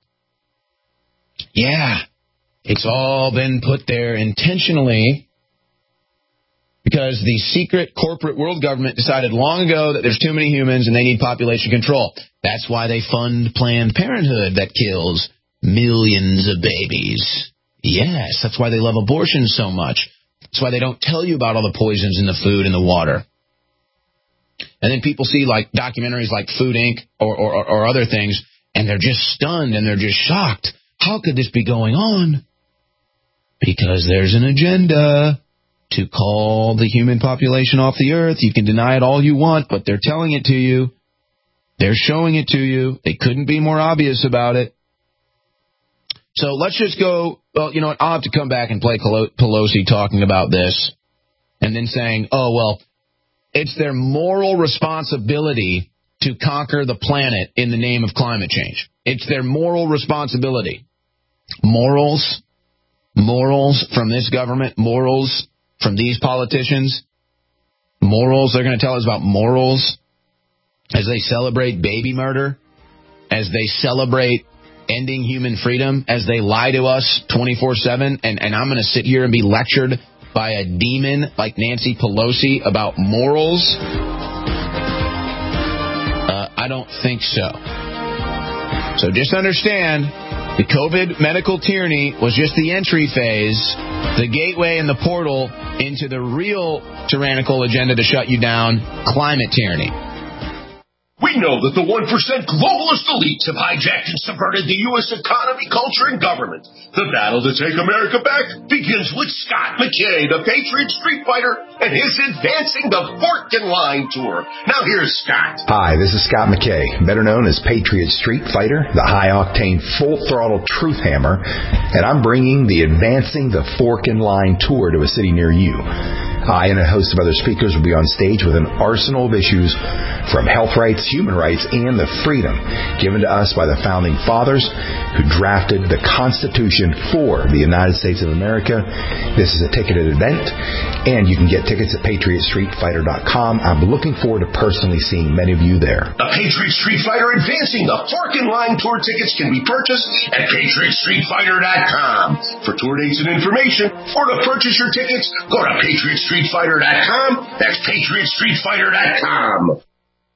B: Yeah, it's all been put there intentionally because the secret corporate world government decided long ago that there's too many humans and they need population control. That's why they fund Planned Parenthood that kills millions of babies. Yes, that's why they love abortion so much. That's why they don't tell you about all the poisons in the food and the water. And then people see like documentaries like Food Inc. or other things, and they're just stunned and they're just shocked. How could this be going on? Because there's an agenda to call the human population off the earth. You can deny it all you want, but they're telling it to you. They're showing it to you. They couldn't be more obvious about it. So let's just go, well, you know what, I'll have to come back and play Pelosi talking about this and then saying, it's their moral responsibility to conquer the planet in the name of climate change. It's their moral responsibility. Morals from this government, morals from these politicians, morals, they're going to tell us about morals as they celebrate baby murder, as they celebrate ending human freedom, as they lie to us 24/7, and I'm going to sit here and be lectured by a demon like Nancy Pelosi about morals? I don't think so. So just understand, the COVID medical tyranny was just the entry phase, the gateway and the portal into the real tyrannical agenda to shut you down, climate tyranny.
Q: We know that the 1% globalist elites have hijacked and subverted the U.S. economy, culture, and government. The battle to take America back begins with Scott McKay, the Patriot Street Fighter, and his Advancing the Fork and Line Tour. Now here's Scott.
R: Hi, this is Scott McKay, better known as Patriot Street Fighter, the high-octane, full-throttle truth hammer, and I'm bringing the Advancing the Fork and Line Tour to a city near you. I and a host of other speakers will be on stage with an arsenal of issues from health rights, human rights, and the freedom given to us by the Founding Fathers who drafted the Constitution for the United States of America. This is a ticketed event, and you can get tickets at PatriotStreetFighter.com. I'm looking forward to personally seeing many of you there.
Q: The Patriot Street Fighter Advancing the Fork and Line Tour tickets can be purchased at PatriotStreetFighter.com. For tour dates and information, or to purchase your tickets, go to PatriotStreetFighter.com. That's PatriotStreetFighter.com.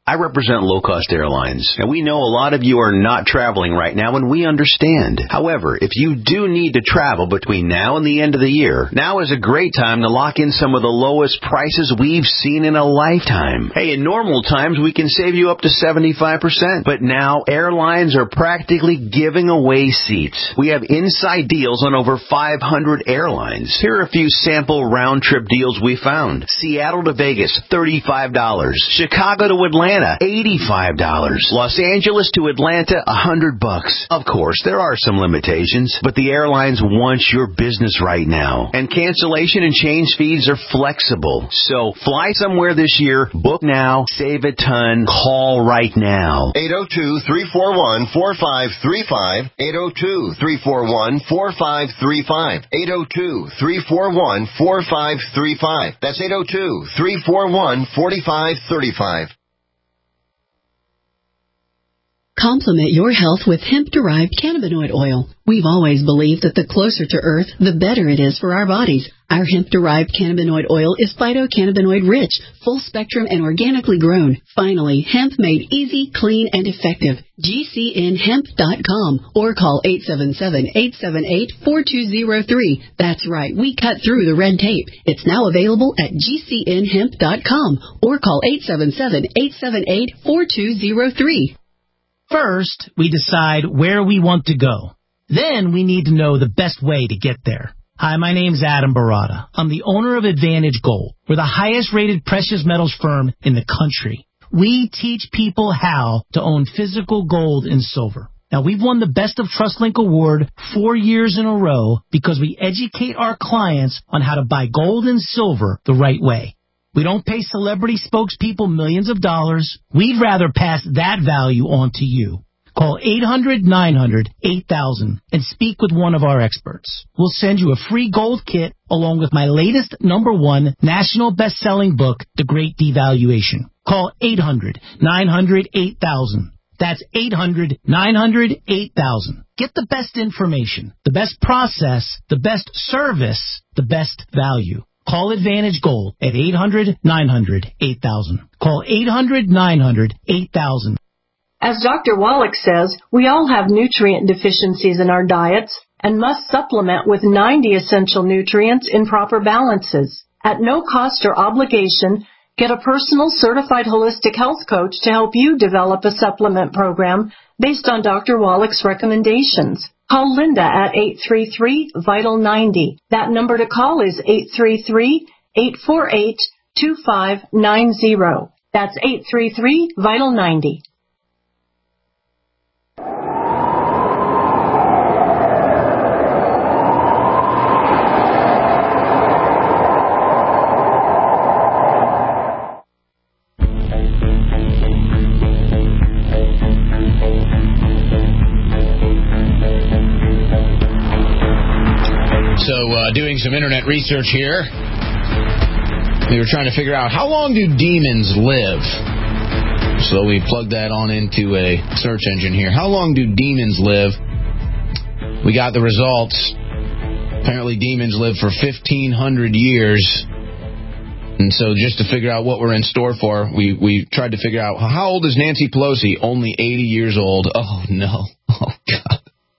H: I represent low-cost airlines, and we know a lot of you are not traveling right now, and we understand. However, if you do need to travel between now and the end of the year, now is a great time to lock in some of the lowest prices we've seen in a lifetime. Hey, in normal times, we can save you up to 75%, but now airlines are practically giving away seats. We have inside deals on over 500 airlines. Here are a few sample round-trip deals we found. Seattle to Vegas, $35. Chicago to Atlanta, $85. Los Angeles to Atlanta, $100. Of course, there are some limitations, but the airlines want your business right now. And cancellation and change fees are flexible. So fly somewhere this year, book now, save a ton, call right now.
I: 802-341-4535. 802-341-4535. 802-341-4535. That's 802-341-4535.
K: Complement your health with hemp-derived cannabinoid oil. We've always believed that the closer to Earth, the better it is for our bodies. Our hemp-derived cannabinoid oil is phytocannabinoid-rich, full-spectrum, and organically grown. Finally, hemp made easy, clean, and effective. GCNhemp.com or call 877-878-4203. That's right, we cut through the red tape. It's now available at GCNhemp.com or call 877-878-4203.
S: First, we decide where we want to go. Then we need to know the best way to get there. Hi, my name's Adam Barada. I'm the owner of Advantage Gold. We're the highest-rated precious metals firm in the country. We teach people how to own physical gold and silver. Now, we've won the Best of TrustLink Award 4 years in a row because we educate our clients on how to buy gold and silver the right way. We don't pay celebrity spokespeople millions of dollars. We'd rather pass that value on to you. Call 800-900-8000 and speak with one of our experts. We'll send you a free gold kit along with my latest #1 national best-selling book, The Great Devaluation. Call 800-900-8000. That's 800-900-8000. Get the best information, the best process, the best service, the best value. Call Advantage Gold at 800-900-8000. Call 800-900-8000.
T: As Dr. Wallach says, we all have nutrient deficiencies in our diets and must supplement with 90 essential nutrients in proper balances. At no cost or obligation, get a personal certified holistic health coach to help you develop a supplement program based on Dr. Wallach's recommendations. Call Linda at 833-VITAL-90. That number to call is 833-848-2590. That's 833-VITAL-90.
B: Doing some internet research here. We were trying to figure out how long do demons live? So we plugged that on into a search engine here. How long do demons live? We got the results. Apparently demons live for 1,500 years. And so just to figure out what we're in store for, we tried to figure out, how old is Nancy Pelosi? Only 80 years old. Oh, no. Oh, God.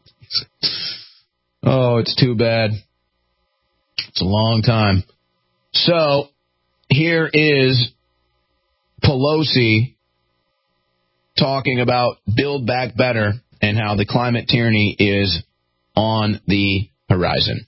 B: Oh, it's too bad. It's a long time. So, here is Pelosi talking about Build Back Better and how the climate tyranny is on the horizon.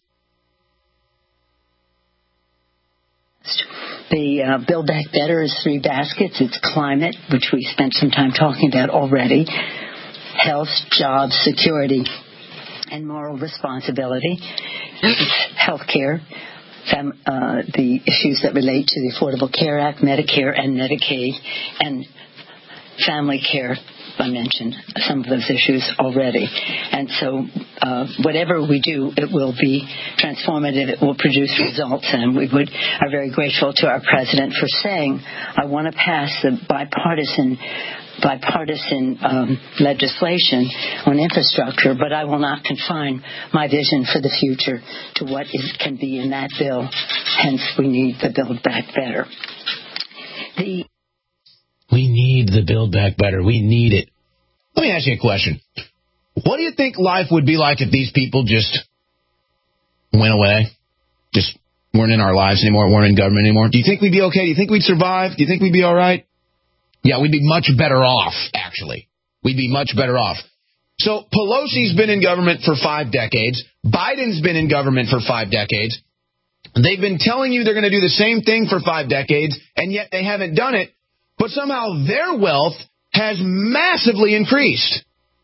U: The Build Back Better is 3 baskets. It's climate, which we spent some time talking about already, health, jobs, security, and moral responsibility. Health care, the issues that relate to the Affordable Care Act, Medicare and Medicaid, and family care. I mentioned some of those issues already. And so whatever we do, it will be transformative. It will produce results. And we are very grateful to our president for saying, I want to pass the bipartisan legislation on infrastructure, but I will not confine my vision for the future to what can be in that bill. Hence, we need the Build Back Better.
B: We need the Build Back Better. We need it. Let me ask you a question. What do you think life would be like if these people just went away? Just weren't in our lives anymore, weren't in government anymore? Do you think we'd be okay? Do you think we'd survive? Do you think we'd be all right? Yeah, we'd be much better off, actually. We'd be much better off. So Pelosi's been in government for 5 decades. Biden's been in government for 5 decades. They've been telling you they're going to do the same thing for 5 decades, and yet they haven't done it. But somehow their wealth has massively increased.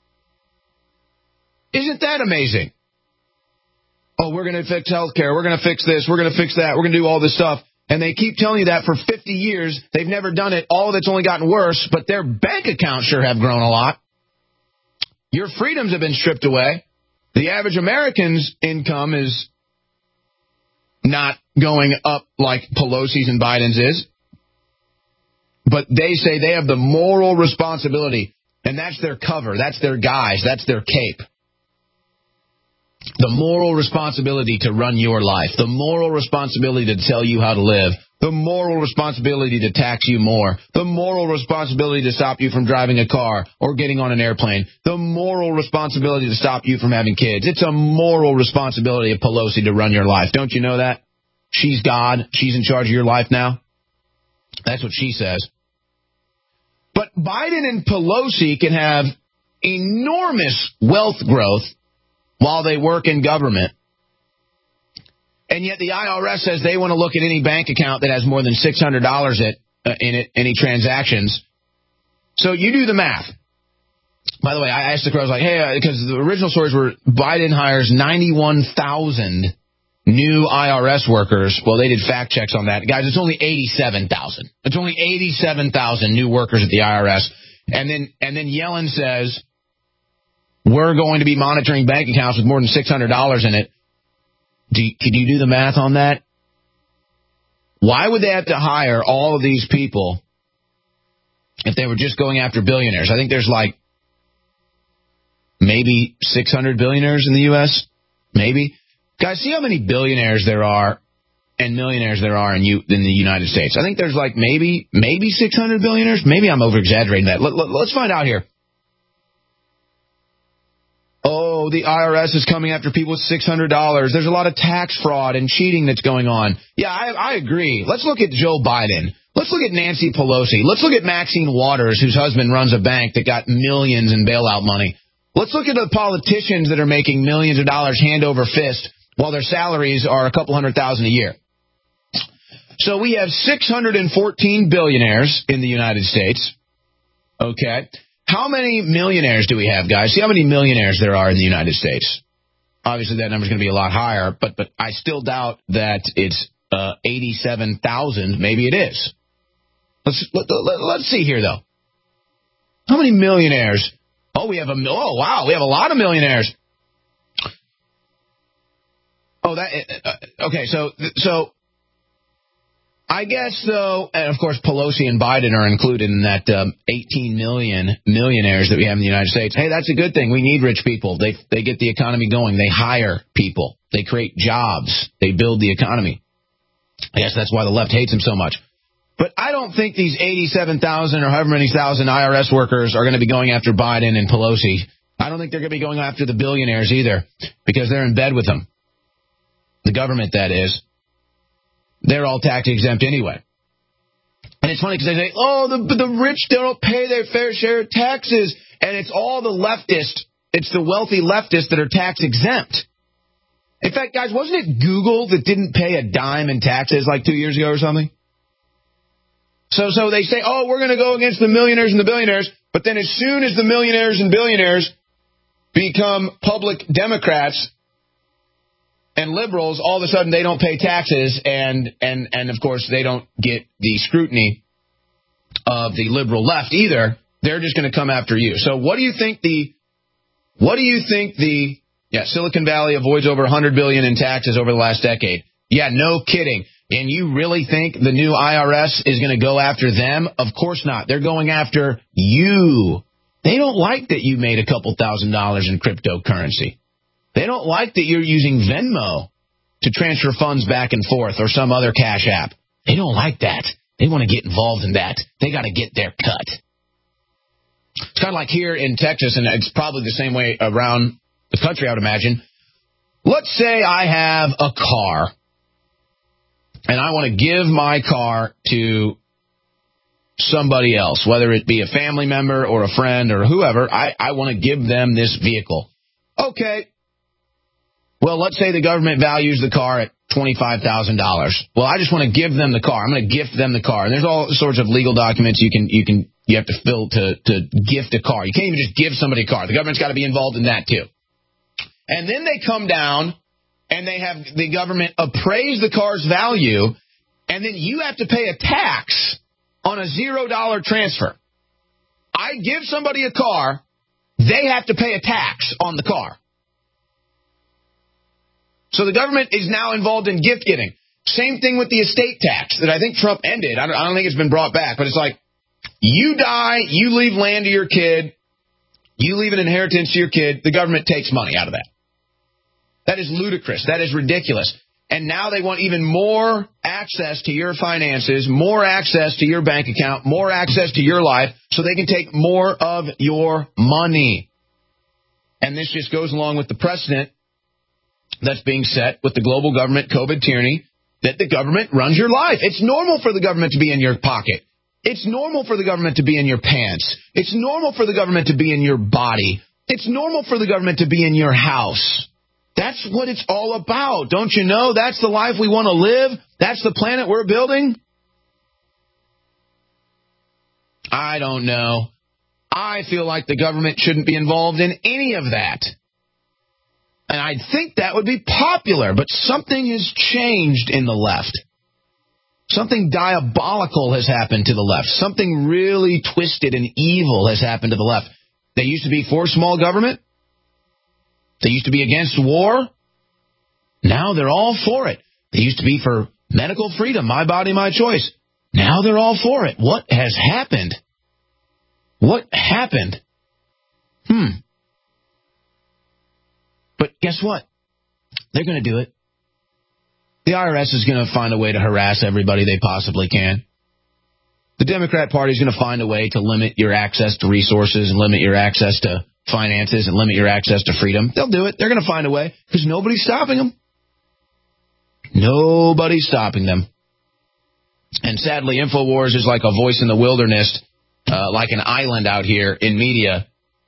B: Isn't that amazing? Oh, we're going to fix healthcare. We're going to fix this. We're going to fix that. We're going to do all this stuff. And they keep telling you that for 50 years. They've never done it. All of it's only gotten worse, but their bank accounts sure have grown a lot. Your freedoms have been stripped away. The average American's income is not going up like Pelosi's and Biden's is. But they say they have the moral responsibility, and that's their cover. That's their guise. That's their cape. The moral responsibility to run your life. The moral responsibility to tell you how to live. The moral responsibility to tax you more. The moral responsibility to stop you from driving a car or getting on an airplane. The moral responsibility to stop you from having kids. It's a moral responsibility of Pelosi to run your life. Don't you know that? She's God. She's in charge of your life now. That's what she says. But Biden and Pelosi can have enormous wealth growth while they work in government. And yet the IRS says they want to look at any bank account that has more than $600 in it, any transactions. So you do the math. By the way, I asked the crowd, I was like, hey, because the original stories were Biden hires 91,000 new IRS workers. Well, they did fact checks on that. Guys, it's only 87,000. It's only 87,000 new workers at the IRS. And then Yellen says, we're going to be monitoring bank accounts with more than $600 in it. Could you do the math on that? Why would they have to hire all of these people if they were just going after billionaires? I think there's like maybe 600 billionaires in the U.S. Maybe. Guys, see how many billionaires there are and millionaires there are in the United States. I think there's like maybe 600 billionaires. Maybe I'm over-exaggerating that. Let's find out here. Oh, the IRS is coming after people with $600. There's a lot of tax fraud and cheating that's going on. Yeah, I agree. Let's look at Joe Biden. Let's look at Nancy Pelosi. Let's look at Maxine Waters, whose husband runs a bank that got millions in bailout money. Let's look at the politicians that are making millions of dollars hand over fist while their salaries are a couple $100,000 a year. So we have 614 billionaires in the United States. Okay. How many millionaires do we have, guys? See how many millionaires there are in the United States. Obviously, that number's going to be a lot higher, but I still doubt that it's 87,000. Maybe it is. Let's see here, though. How many millionaires? Oh, we have a lot of millionaires. Oh, okay. So. I guess, though, and of course, Pelosi and Biden are included in that 18 million millionaires that we have in the United States. Hey, that's a good thing. We need rich people. They get the economy going. They hire people. They create jobs. They build the economy. I guess that's why the left hates them so much. But I don't think these 87,000 or however many thousand IRS workers are going to be going after Biden and Pelosi. I don't think they're going to be going after the billionaires either, because they're in bed with them. The government, that is. They're all tax exempt anyway. And it's funny because they say, oh, the rich don't pay their fair share of taxes. And it's all the leftists. It's the wealthy leftists that are tax exempt. In fact, guys, wasn't it Google that didn't pay a dime in taxes like 2 years ago or something? So they say, oh, we're going to go against the millionaires and the billionaires. But then as soon as the millionaires and billionaires become public Democrats and liberals, all of a sudden they don't pay taxes, and of course they don't get the scrutiny of the liberal left either. They're just going to come after you. So what do you think Silicon Valley avoids over $100 billion in taxes over the last decade? Yeah, no kidding. And you really think the new IRS is going to go after them? Of course not. They're going after you. They don't like that you made a couple $1,000s in cryptocurrency. They don't like that you're using Venmo to transfer funds back and forth or some other cash app. They don't like that. They want to get involved in that. They got to get their cut. It's kind of like here in Texas, and it's probably the same way around the country, I would imagine. Let's say I have a car, and I want to give my car to somebody else, whether it be a family member or a friend or whoever. I want to give them this vehicle. Okay. Well, let's say the government values the car at $25,000. Well, I just want to give them the car. I'm going to gift them the car. And there's all sorts of legal documents you have to fill to gift a car. You can't even just give somebody a car. The government's got to be involved in that too. And then they come down and they have the government appraise the car's value, and then you have to pay a tax on a $0 transfer. I give somebody a car, they have to pay a tax on the car. So the government is now involved in gift giving. Same thing with the estate tax that I think Trump ended. I don't think it's been brought back, but it's like, you die, you leave land to your kid, you leave an inheritance to your kid, the government takes money out of that. That is ludicrous. That is ridiculous. And now they want even more access to your finances, more access to your bank account, more access to your life, so they can take more of your money. And this just goes along with the precedent that's being set with the global government COVID tyranny, that the government runs your life. It's normal for the government to be in your pocket. It's normal for the government to be in your pants. It's normal for the government to be in your body. It's normal for the government to be in your house. That's what it's all about. Don't you know? That's the life we want to live. That's the planet we're building. I don't know. I feel like the government shouldn't be involved in any of that. And I'd think that would be popular, but something has changed in the left. Something diabolical has happened to the left. Something really twisted and evil has happened to the left. They used to be for small government. They used to be against war. Now they're all for it. They used to be for medical freedom, my body, my choice. Now they're all for it. What has happened? What happened? But guess what? They're going to do it. The IRS is going to find a way to harass everybody they possibly can. The Democrat Party is going to find a way to limit your access to resources and limit your access to finances and limit your access to freedom. They'll do it. They're going to find a way because nobody's stopping them. Nobody's stopping them. And sadly, InfoWars is like a voice in the wilderness, like an island out here in media.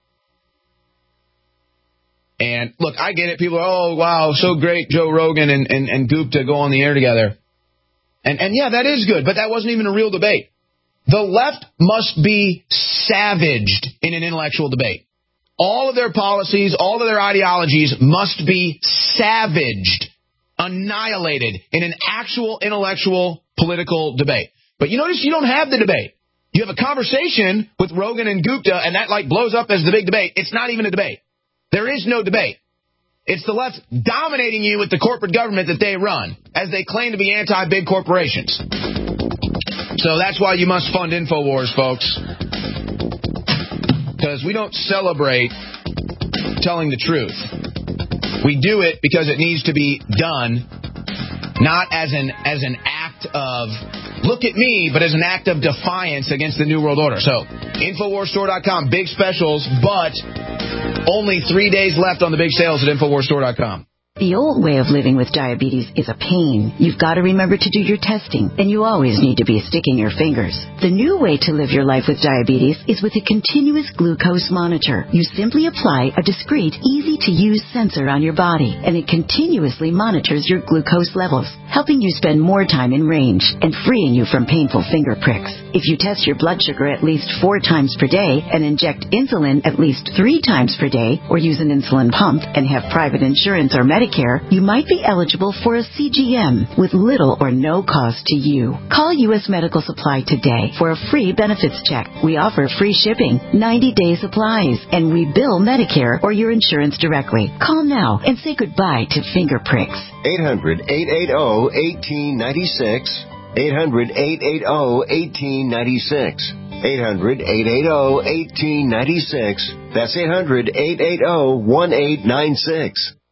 B: And look, I get it. People are, oh, wow, so great, Joe Rogan and Gupta go on the air together. And yeah, that is good, but that wasn't even a real debate. The left must be savaged in an intellectual debate. All of their policies, all of their ideologies must be savaged, annihilated in an actual intellectual political debate. But you notice you don't have the debate. You have a conversation with Rogan and Gupta, and that like blows up as the big debate. It's not even a debate. There is no debate. It's the left dominating you with the corporate government that they run, as they claim to be anti-big corporations. So that's why you must fund InfoWars, folks. Because we don't celebrate telling the truth. We do it because it needs to be done, not as an act of, look at me, but as an act of defiance against the New World Order. So, InfoWarsStore.com, big specials, but only 3 days left on the big sales at InfoWarsStore.com.
A: The old way of living with diabetes is a pain. You've got to remember to do your testing, and you always need to be sticking your fingers. The new way to live your life with diabetes is with a continuous glucose monitor. You simply apply a discreet, easy-to-use sensor on your body, and it continuously monitors your glucose levels, helping you spend more time in range and freeing you from painful finger pricks. If you test your blood sugar at least 4 times per day and inject insulin at least 3 times per day, or use an insulin pump and have private insurance or Medicare, you might be eligible for a CGM with little or no cost to you. Call U.S. Medical Supply today for a free benefits check. We offer free shipping, 90-day supplies, and we bill Medicare or your insurance directly. Call now and say goodbye to finger pricks.
I: 800-880-1896. 800-880-1896. 800-880-1896. That's 800-880-1896.